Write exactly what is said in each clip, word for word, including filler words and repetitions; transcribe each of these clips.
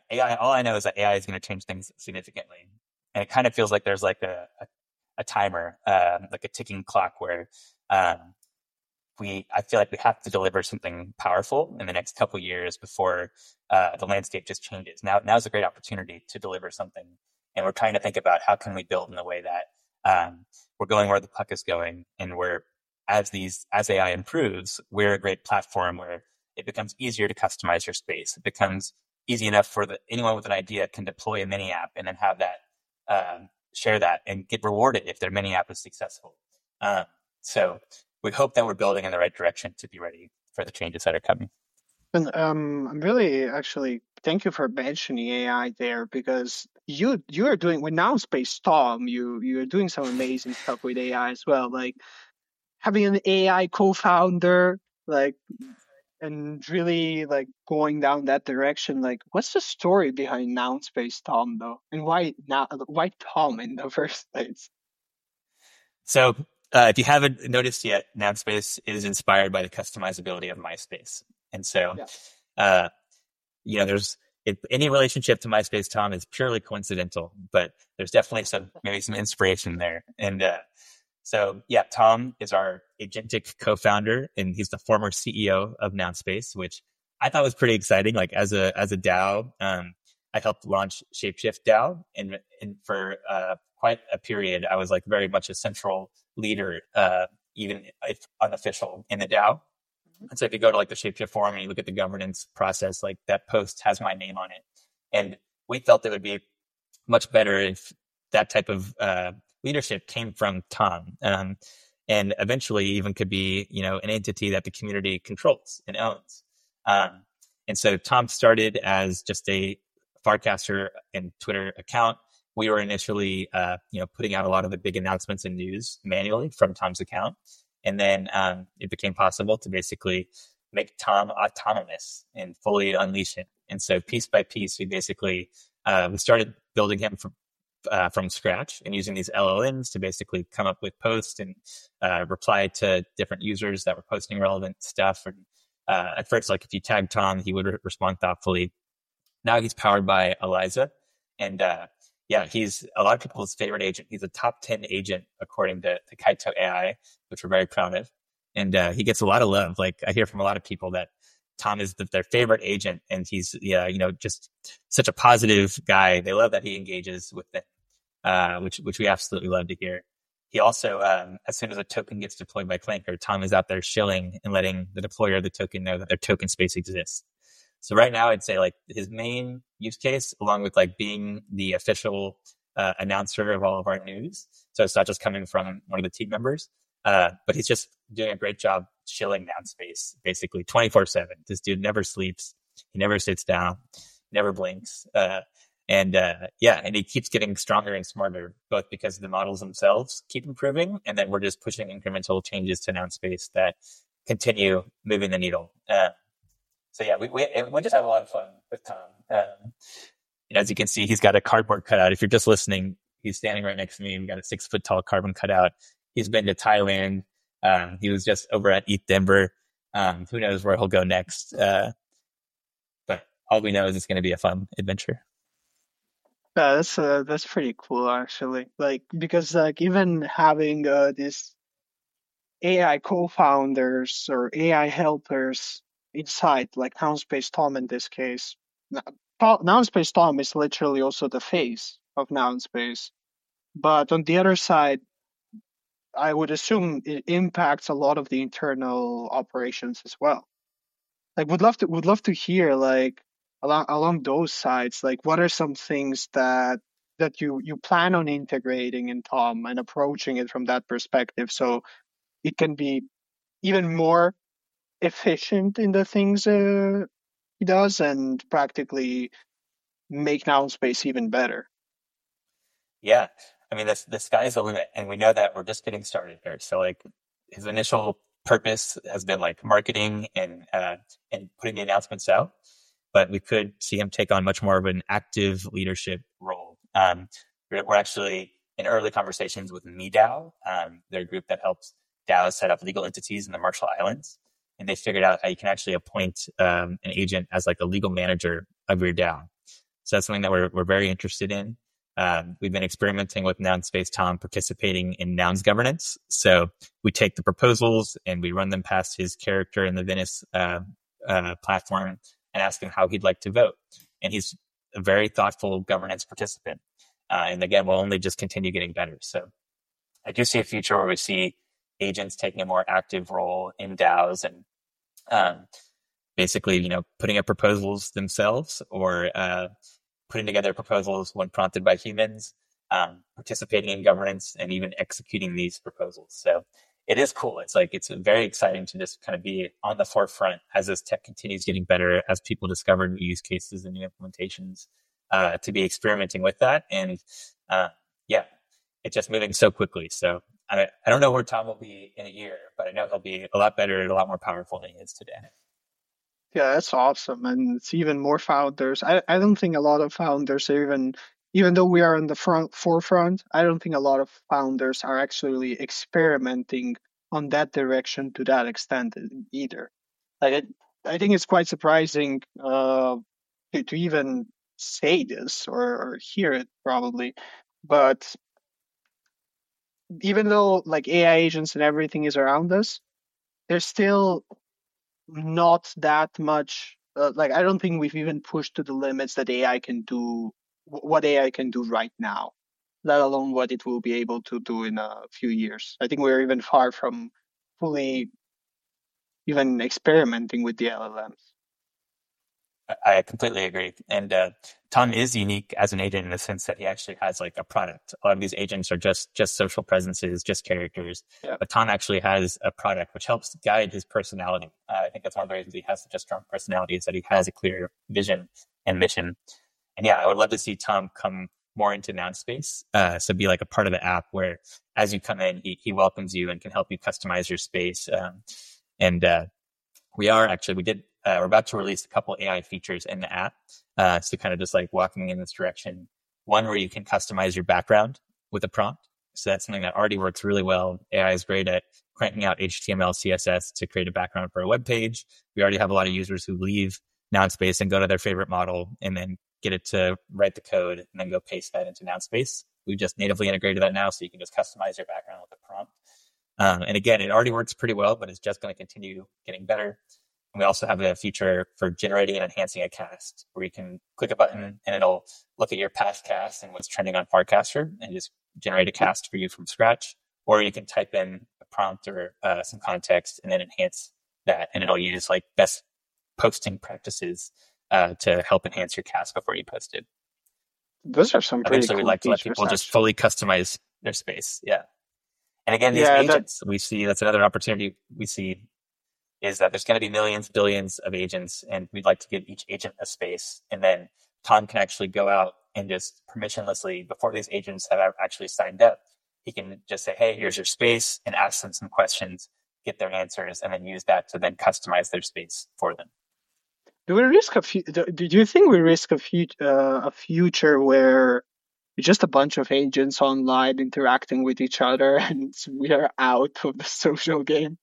A I, all I know is that A I is going to change things significantly. And it kind of feels like there's like a, a, a timer, um, like a ticking clock where um, we, I feel like we have to deliver something powerful in the next couple of years before uh, the landscape just changes. Now, now's a great opportunity to deliver something. And we're trying to think about how can we build in a way that um, we're going where the puck is going. And we're, as these, as A I improves, we're a great platform where it becomes easier to customize your space. It becomes easy enough for the, anyone with an idea can deploy a mini app and then have that, um, share that and get rewarded if their mini app is successful. Um, so we hope that we're building in the right direction to be ready for the changes that are coming. And um, I'm really actually thank you for mentioning A I there, because you you are doing with Nounspace Tom, you you're doing some amazing stuff with A I as well. Like having an A I co-founder, like and really like going down that direction. Like, what's the story behind Nounspace Tom though, and why now why Tom in the first place? So uh, if you haven't noticed yet, Nounspace is inspired by the customizability of MySpace. And so, Yeah. uh, you know, there's it, any relationship to MySpace Tom is purely coincidental, but there's definitely some, maybe some inspiration there. And uh, so, yeah, Tom is our agentic co-founder, and he's the former C E O of Nounspace, which I thought was pretty exciting. Like as a, as a DAO, um, I helped launch Shapeshift DAO, and, and for uh, quite a period, I was like very much a central leader, uh, even if unofficial, in the DAO. And so if you go to like the Shapeshift forum and you look at the governance process, like that post has my name on it. And we felt it would be much better if that type of uh, leadership came from Tom, um, and eventually even could be, you know, an entity that the community controls and owns. Um, and so Tom started as just a Farcaster and Twitter account. We were initially, uh, you know, putting out a lot of the big announcements and news manually from Tom's account. And then um, it became possible to basically make Tom autonomous and fully unleash him. And so piece by piece, we basically, uh, we started building him from, uh, from scratch and using these L L Ms to basically come up with posts and uh, reply to different users that were posting relevant stuff. And uh, at first, like if you tag Tom, he would re- respond thoughtfully. Now he's powered by Eliza. And uh, yeah, he's a lot of people's favorite agent. He's a top ten agent, according to, to Kaito A I, which we're very proud of. And uh, he gets a lot of love. Like I hear from a lot of people that Tom is the, their favorite agent, and he's, yeah, you know, just such a positive guy. They love that he engages with them, uh, which which we absolutely love to hear. He also, um, as soon as a token gets deployed by Clanker, Tom is out there shilling and letting the deployer of the token know that their token space exists. So right now, I'd say like his main use case, along with like being the official uh, announcer of all of our news. So it's not just coming from one of the team members, uh, but he's just doing a great job chilling Nounspace basically twenty-four seven. This dude never sleeps. He never sits down, never blinks. Uh, and uh, yeah, and he keeps getting stronger and smarter, both because the models themselves keep improving, and then we're just pushing incremental changes to Nounspace that continue moving the needle. Uh, So yeah, we, we we just have a lot of fun with Tom. Um, you know, as you can see, he's got a cardboard cutout. If you're just listening, he's standing right next to me. We got a six foot tall carbon cutout. He's been to Thailand. Um, he was just over at E T H Denver. Um, who knows where he'll go next? Uh, but all we know is it's going to be a fun adventure. Yeah, that's uh, that's pretty cool actually. Like because like even having uh, this A I co-founders or A I helpers inside, like Nounspace Tom in this case. Now, Nounspace Tom is literally also the face of Nounspace. But on the other side, I would assume it impacts a lot of the internal operations as well. Like, would love to would love to hear like along along those sides, like what are some things that that you you plan on integrating in Tom and approaching it from that perspective, so it can be even more efficient in the things uh, he does and practically make Nounspace even better. Yeah, I mean, the the sky's the limit, and we know that we're just getting started here. So like, his initial purpose has been like marketing and uh, and putting the announcements out, but we could see him take on much more of an active leadership role. Um, we're, we're actually in early conversations with MeDAO. Um, they're a group that helps DAOs set up legal entities in the Marshall Islands, and they figured out how you can actually appoint um, an agent as like a legal manager of your DAO. So that's something that we're we're very interested in. Um, we've been experimenting with Nounspace Tom participating in Nouns governance. So we take the proposals and we run them past his character in the Venice uh, uh, platform and ask him how he'd like to vote. And he's a very thoughtful governance participant. Uh, and again, we'll only just continue getting better. So I do see a future where we see agents taking a more active role in DAOs and um, basically, you know, putting up proposals themselves or uh, putting together proposals when prompted by humans, um, participating in governance, and even executing these proposals. So it is cool. It's like, it's very exciting to just kind of be on the forefront as this tech continues getting better, as people discover new use cases and new implementations, uh, to be experimenting with that. And uh, yeah, it's just moving so quickly. So I, I don't know where Tom will be in a year, but I know he'll be a lot better and a lot more powerful than he is today. Yeah, that's awesome. And it's even more founders. I, I don't think a lot of founders are even, even though we are in the front forefront, I don't think a lot of founders are actually experimenting on that direction to that extent either. Like, it, I think it's quite surprising uh, to, to even say this or, or hear it probably. But even though like A I agents and everything is around us, there's still not that much. Uh, like, I don't think we've even pushed to the limits that A I can do, what A I can do right now, let alone what it will be able to do in a few years. I think we're even far from fully even experimenting with the L L Ms. I completely agree. And uh, Tom is unique as an agent in the sense that he actually has like a product. A lot of these agents are just just social presences, just characters. Yeah. But Tom actually has a product which helps guide his personality. Uh, I think that's one of the reasons he has such a strong personality, is that he has a clear vision and mission. And yeah, I would love to see Tom come more into Nounspace. Uh, so be like a part of the app where as you come in, he, he welcomes you and can help you customize your space. Um, and uh, we are actually, we did, uh, we're about to release a couple A I features in the app. Uh, so kind of just like walking in this direction. One where you can customize your background with a prompt. So that's something that already works really well. A I is great at cranking out H T M L, C S S to create a background for a web page. We already have a lot of users who leave Nounspace and go to their favorite model and then get it to write the code and then go paste that into Nounspace. We've just natively integrated that now, so you can just customize your background with a prompt. Um, and again, it already works pretty well, but it's just going to continue getting better. And we also have a feature for generating and enhancing a cast where you can click a button and it'll look at your past cast and what's trending on Farcaster and just generate a cast for you from scratch. Or you can type in a prompt or uh, some context and then enhance that, and it'll use like best posting practices uh, to help enhance your cast before you post it. Those are some pretty Eventually, cool we'd like to let features, people just fully customize their space. Yeah. And again, these Yeah, that- agents, we see that's another opportunity we see is that there's going to be millions, billions of agents, and we'd like to give each agent a space. And then Tom can actually go out and just permissionlessly, before these agents have actually signed up, he can just say, hey, here's your space, and ask them some questions, get their answers, and then use that to then customize their space for them. Do we risk a fu- do do you think we risk a, fu- uh, a future where it's just a bunch of agents online interacting with each other and we are out of the social game?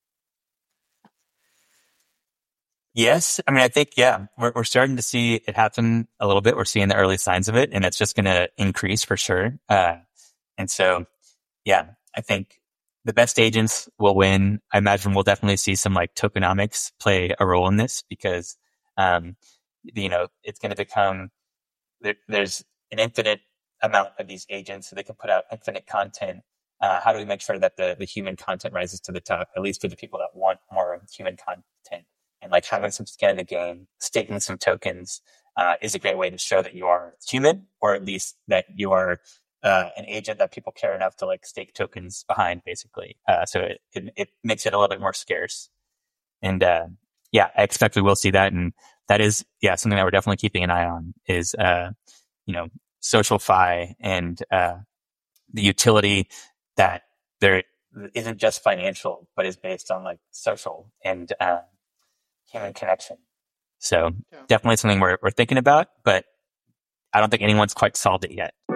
Yes. I mean, I think, yeah, we're, we're starting to see it happen a little bit. We're seeing the early signs of it, and it's just going to increase for sure. Uh, and so, yeah, I think the best agents will win. I imagine we'll definitely see some like tokenomics play a role in this because, um, you know, it's going to become, there, there's an infinite amount of these agents, so they can put out infinite content. Uh, how do we make sure that the, the human content rises to the top, at least for the people that want more human content? And like having some skin in the game, staking some tokens uh, is a great way to show that you are human, or at least that you are uh, an agent that people care enough to like stake tokens behind, basically. Uh, so it, it it makes it a little bit more scarce. And uh, yeah, I expect we will see that, and that is yeah something that we're definitely keeping an eye on is uh, you know SocialFi and uh, the utility that there isn't just financial, but is based on like social and uh, human connection. So yeah. Definitely something we're we're thinking about, but I don't think anyone's quite solved it yet.